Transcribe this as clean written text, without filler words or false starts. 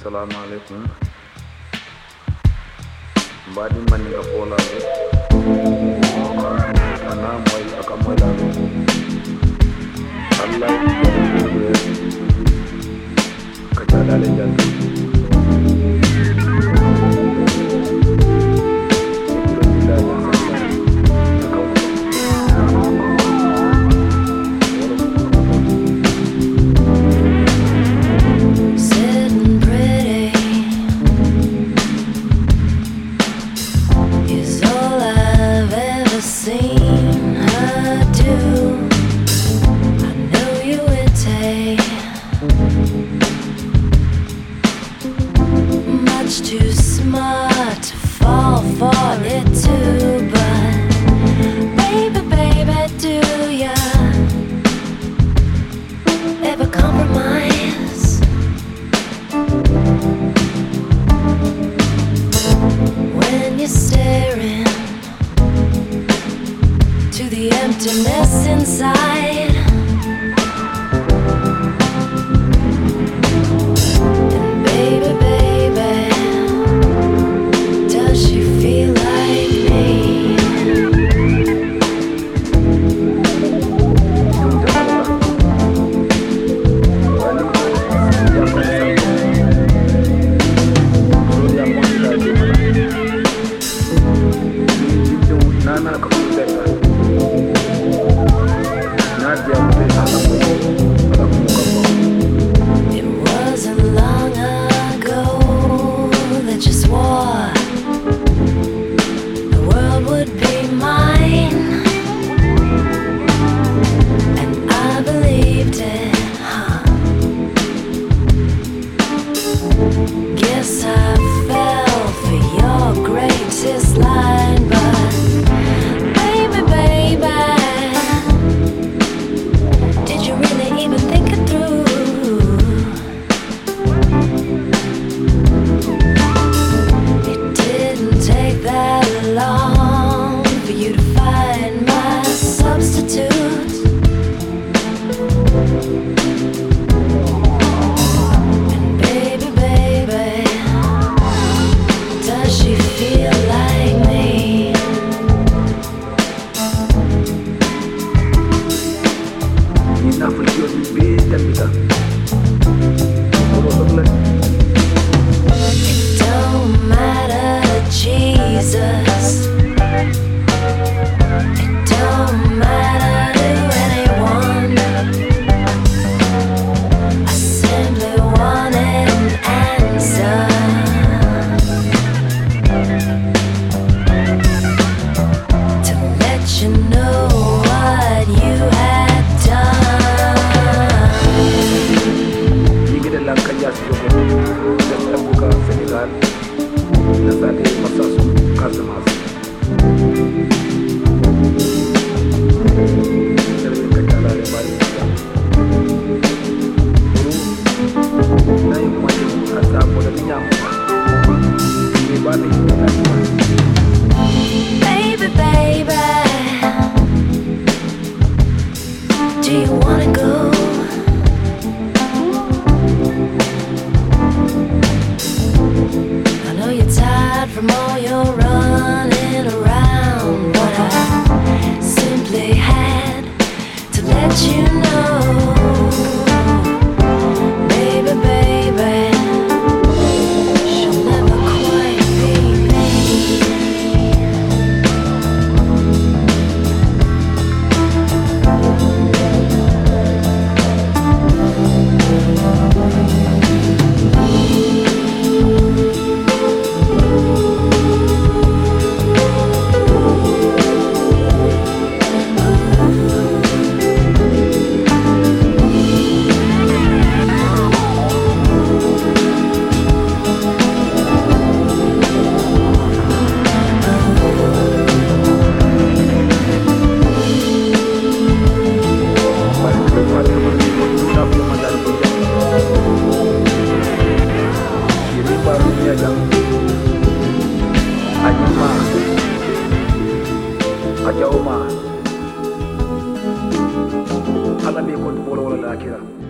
assalamu alaikum. Mbadi mani ka fola be. Ana moy akamola. Allah ya kacada le jantu. Much too smart to fall for it too, but baby, do ya ever compromise? When you're staring to the emptiness inside, guess I fell for your greatest line, but baby, did you really even think it through? It didn't take that long for you to find my substitute. It don't matter, Jesus. It don't matter to anyone. I simply want an answer to let you know what you had done. Senegal, nasali masasu customers. Serving kacala le bari. Na yung maju asa bola niya. Ni bani Baby, do you wanna go? From all your running around, but I simply had to let you know, baby, she'll never quite be me. Ala be ko bolo wala akira.